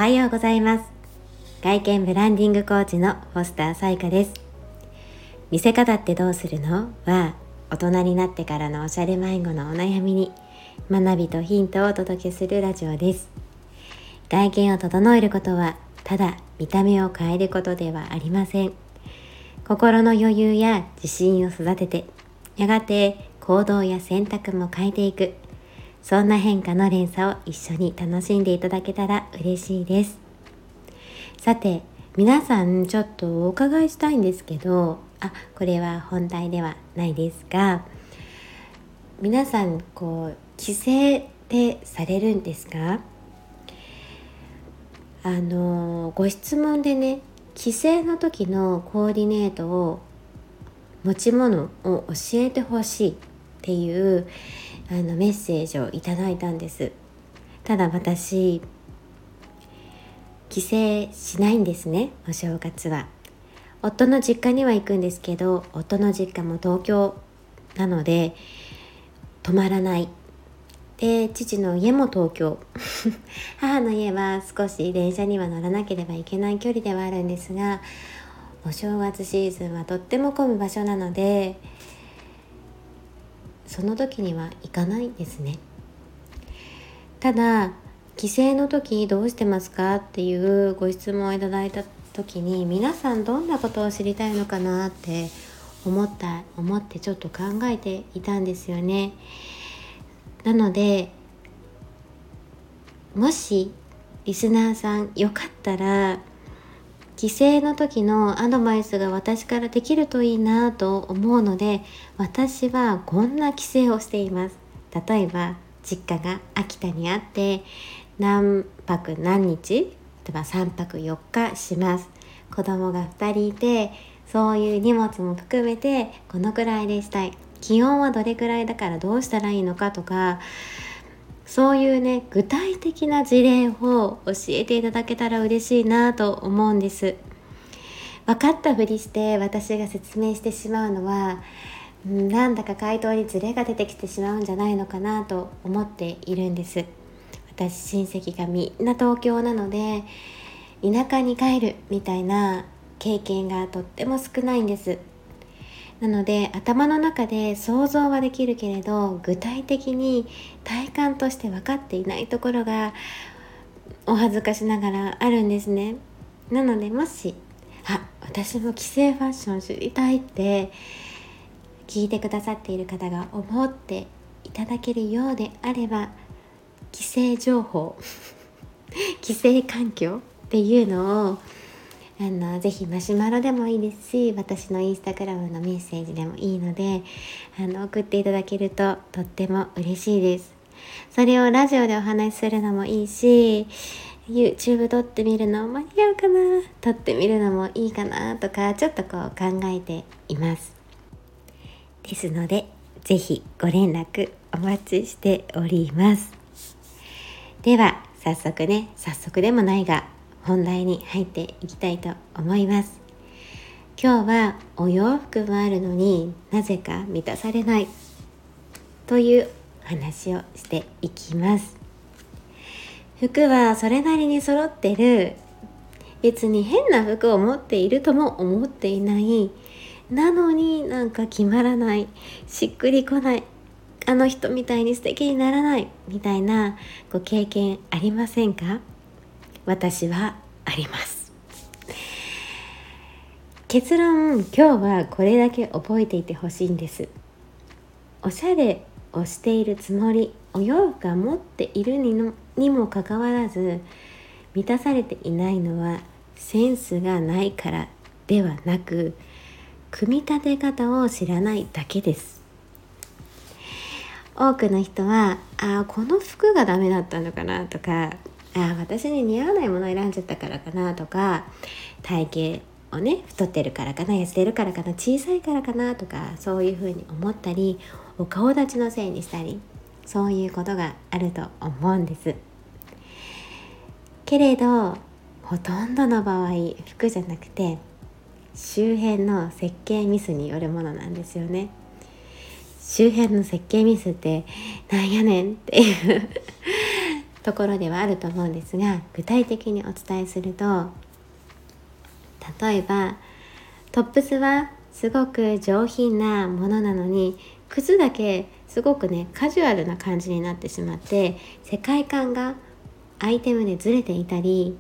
はようございます。外見ブランディングコーチのフォスター彩香です。見せ方ってどうするのは、大人になってからのおしゃれ迷子のお悩みに学びとヒントをお届けするラジオです。外見を整えることはただ見た目を変えることではありません。心の余裕や自信を育てて、やがて行動や選択も変えていく、そんな変化の連鎖を一緒に楽しんでいただけたら嬉しいです。さて、皆さんちょっとお伺いしたいんですけど、これは本題ではないですが、皆さん帰省ってされるんですか？ご質問でね、帰省の時のコーディネートを持ち物を教えてほしいっていうメッセージをいただいたんです。ただ私、帰省しないんですね。お正月は夫の実家には行くんですけど、夫の実家も東京なので泊まらない。で、父の家も東京母の家は少し電車には乗らなければいけない距離ではあるんですが、お正月シーズンはとっても混む場所なので、その時には行かないんですね。ただ、帰省の時どうしてますかっていうご質問をいただいた時に、皆さんどんなことを知りたいのかなって思ってちょっと考えていたんですよね。なので、もしリスナーさんよかったら、帰省の時のアドバイスが私からできるといいなと思うので、私はこんな帰省をしています。例えば実家が秋田にあって何泊何日、例えば3泊4日します。子供が2人いて、そういう荷物も含めてこのくらいでしたい、気温はどれくらいだからどうしたらいいのかとか、そういうね、具体的な事例を教えていただけたら嬉しいなと思うんです。分かったふりして私が説明してしまうのは、なんだか回答にズレが出てきてしまうんじゃないのかなと思っているんです。私、親戚がみんな東京なので、田舎に帰るみたいな経験がとっても少ないんです。なので、頭の中で想像はできるけれど、具体的に体感として分かっていないところがお恥ずかしながらあるんですね。なので、もし私も帰省ファッション知りたいって聞いてくださっている方が思っていただけるようであれば、帰省情報帰省環境っていうのをぜひマシュマロでもいいですし、私のインスタグラムのメッセージでもいいので送っていただけるととっても嬉しいです。それをラジオでお話しするのもいいし、 YouTube 撮ってみるの間に合うかな、撮ってみるのもいいかなとか、ちょっと考えています。ですので、ぜひご連絡お待ちしております。では早速でもないが本題に入っていきたいと思います。今日はお洋服もあるのになぜか満たされないという話をしていきます。服はそれなりに揃ってる、別に変な服を持っているとも思っていない、なのになんか決まらない、しっくりこない、あの人みたいに素敵にならないみたいなご経験ありませんか？私はあります。結論、今日はこれだけ覚えていてほしいんです。おしゃれをしているつもり、お洋服が持っているにもかかわらず満たされていないのはセンスがないからではなく、組み立て方を知らないだけです。多くの人はこの服がダメだったのかなとか、私に似合わないものを選んじゃったからかなとか、体型をね、太ってるからかな、痩せてるからかな、小さいからかなとか、そういうふうに思ったり、お顔立ちのせいにしたり、そういうことがあると思うんです。けれどほとんどの場合、服じゃなくて周辺の設計ミスによるものなんですよね。周辺の設計ミスってなんやねんっていうところではあると思うんですが、具体的にお伝えすると、例えばトップスはすごく上品なものなのに、靴だけすごくねカジュアルな感じになってしまって、世界観がアイテムでずれていたり、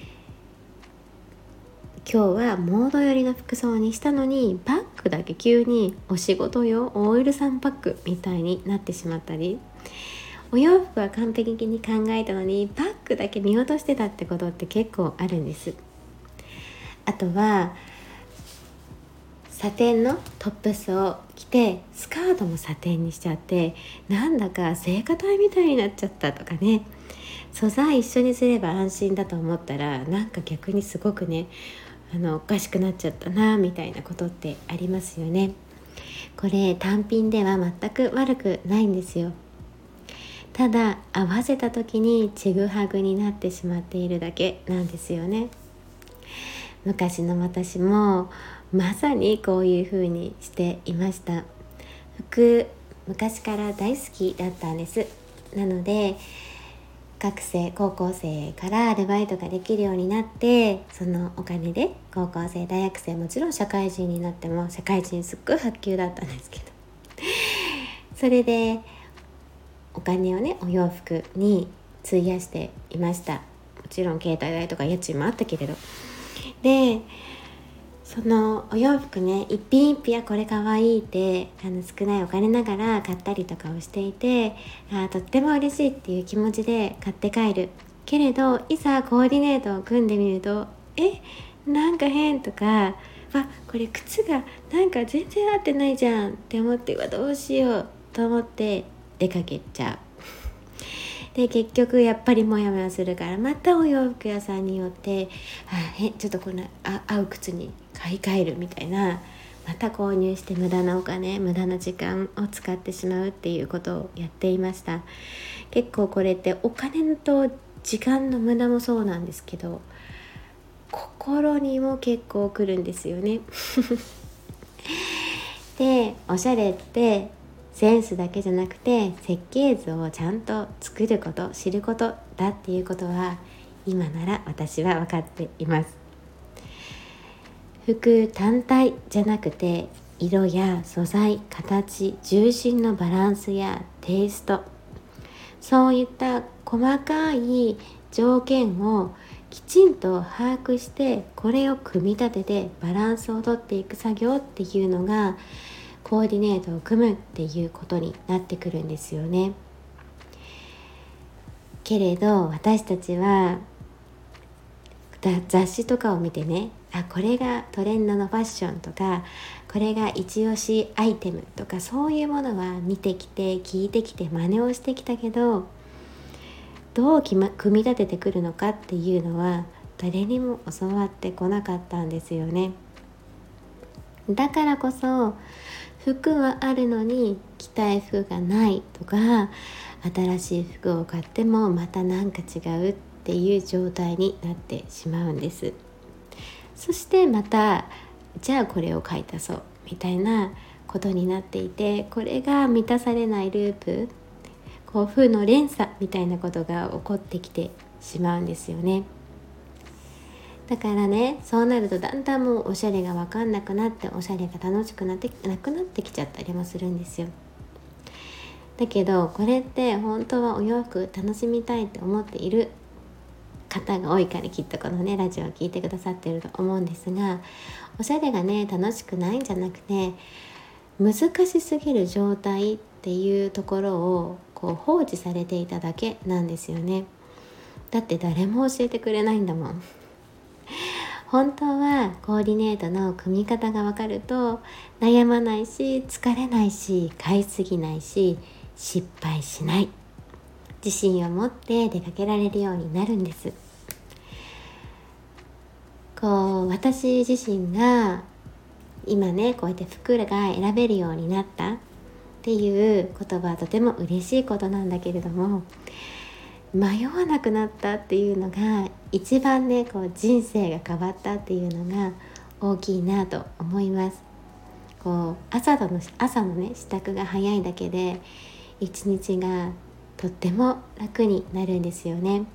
今日はモード寄りの服装にしたのにバッグだけ急にお仕事用OLさんバッグみたいになってしまったり、お洋服は完璧に考えたのにバッグだけ見落としてたってことって結構あるんです。あとはサテンのトップスを着てスカートもサテンにしちゃって、なんだか聖歌隊みたいになっちゃったとかね、素材一緒にすれば安心だと思ったら、なんか逆にすごくねおかしくなっちゃったなみたいなことってありますよね。これ単品では全く悪くないんですよ。ただ合わせた時にちぐはぐになってしまっているだけなんですよね。昔の私もまさにこういう風にしていました。服昔から大好きだったんです。なので高校生からアルバイトができるようになって、そのお金で高校生大学生、もちろん社会人になっても社会人すっごい発給だったんですけど、それでお金をねお洋服に費やしていました。もちろん携帯代とか家賃もあったけれど、でそのお洋服ね一品一品これかわいいって少ないお金ながら買ったりとかをしていて、とっても嬉しいっていう気持ちで買って帰るけれど、いざコーディネートを組んでみるとなんか変とか、これ靴がなんか全然合ってないじゃんって思って、どうしようと思って出かけちゃう。で結局やっぱりモヤモヤするから、またお洋服屋さんによってちょっとこの合う靴に買い替えるみたいな、また購入して無駄なお金無駄な時間を使ってしまうっていうことをやっていました。結構これってお金と時間の無駄もそうなんですけど、心にも結構くるんですよねでおしゃれってセンスだけじゃなくて設計図をちゃんと作ること、知ることだっていうことは今なら私は分かっています。服単体じゃなくて、色や素材、形、重心のバランスやテイスト、そういった細かい条件をきちんと把握して、これを組み立ててバランスをとっていく作業っていうのがコーディネートを組むっていうことになってくるんですよね。けれど私たちは雑誌とかを見てね、これがトレンドのファッションとか、これが一押しアイテムとか、そういうものは見てきて聞いてきて真似をしてきたけど、どう組み立ててくるのかっていうのは誰にも教わってこなかったんですよね。だからこそ服はあるのに着たい服がないとか、新しい服を買ってもまたなんか違うっていう状態になってしまうんです。そしてまたじゃあこれを買い足そうみたいなことになっていて、これが満たされないループ、負の連鎖みたいなことが起こってきてしまうんですよね。だからね、そうなるとだんだんもうおしゃれが分かんなくなって、おしゃれが楽しくなってなくなってきちゃったりもするんですよ。だけどこれって本当はお洋服楽しみたいって思っている方が多いから、きっとこのねラジオを聞いてくださってると思うんですが、おしゃれがね楽しくないんじゃなくて、難しすぎる状態っていうところを放置されていただけなんですよね。だって誰も教えてくれないんだもん。本当はコーディネートの組み方が分かると悩まないし、疲れないし、買いすぎないし、失敗しない、自信を持って出かけられるようになるんです。私自身が今ねこうやって服が選べるようになったっていうことはとても嬉しいことなんだけれども、迷わなくなったっていうのが一番ね人生が変わったっていうのが大きいなと思います。朝のね支度が早いだけで一日がとっても楽になるんですよね。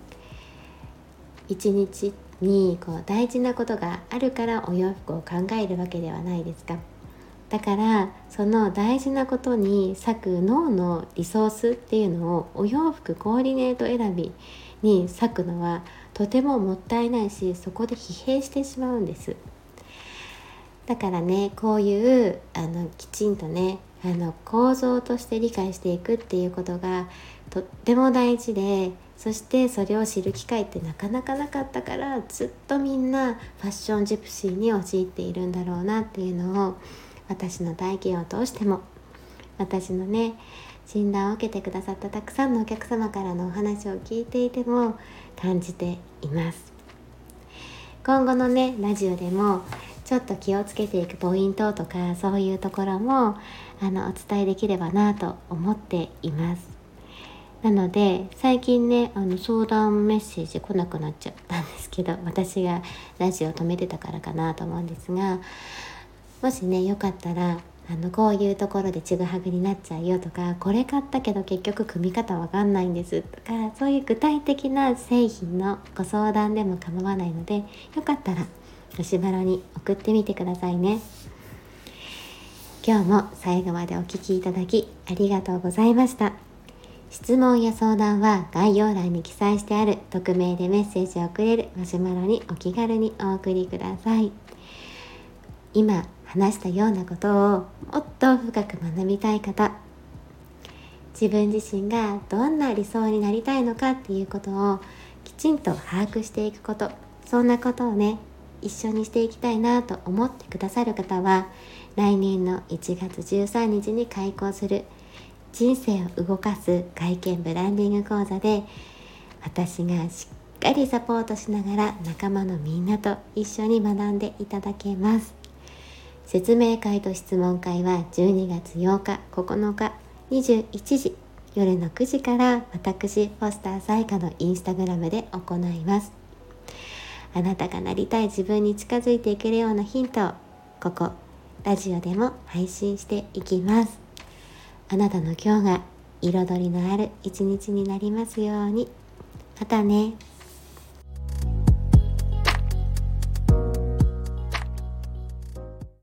一日に大事なことがあるからお洋服を考えるわけではないですか。だからその大事なことに割く脳のリソースっていうのをお洋服コーディネート選びに割くのはとてももったいないし、そこで疲弊してしまうんです。だからね、こういうきちんとね構造として理解していくっていうことがとっても大事で、そしてそれを知る機会ってなかなかなかったから、ずっとみんなファッションジプシーに陥っているんだろうなっていうのを、私の体験を通しても、私のね診断を受けてくださったたくさんのお客様からのお話を聞いていても感じています。今後のねラジオでもちょっと気をつけていくポイントとか、そういうところもお伝えできればなと思っています。なので最近ね相談メッセージ来なくなっちゃったんですけど、私がラジオ止めてたからかなと思うんですが、もしねよかったらこういうところでちぐはぐになっちゃうよとか、これ買ったけど結局組み方わかんないんですとか、そういう具体的な製品のご相談でも構わないので、よかったらよしばろに送ってみてくださいね。今日も最後までお聞きいただきありがとうございました。質問や相談は概要欄に記載してある匿名でメッセージを送れるマシュマロにお気軽にお送りください。今話したようなことをもっと深く学びたい方、自分自身がどんな理想になりたいのかっていうことをきちんと把握していくこと、そんなことをね一緒にしていきたいなと思ってくださる方は、来年の1月13日に開講する人生を動かす外見ブランディング講座で、私がしっかりサポートしながら仲間のみんなと一緒に学んでいただけます。説明会と質問会は12月8日、9日21時、夜の9時から私フォスターサイカのインスタグラムで行います。あなたがなりたい自分に近づいていけるようなヒントをここラジオでも配信していきます。あなたの今日が彩りのある一日になりますように。またね。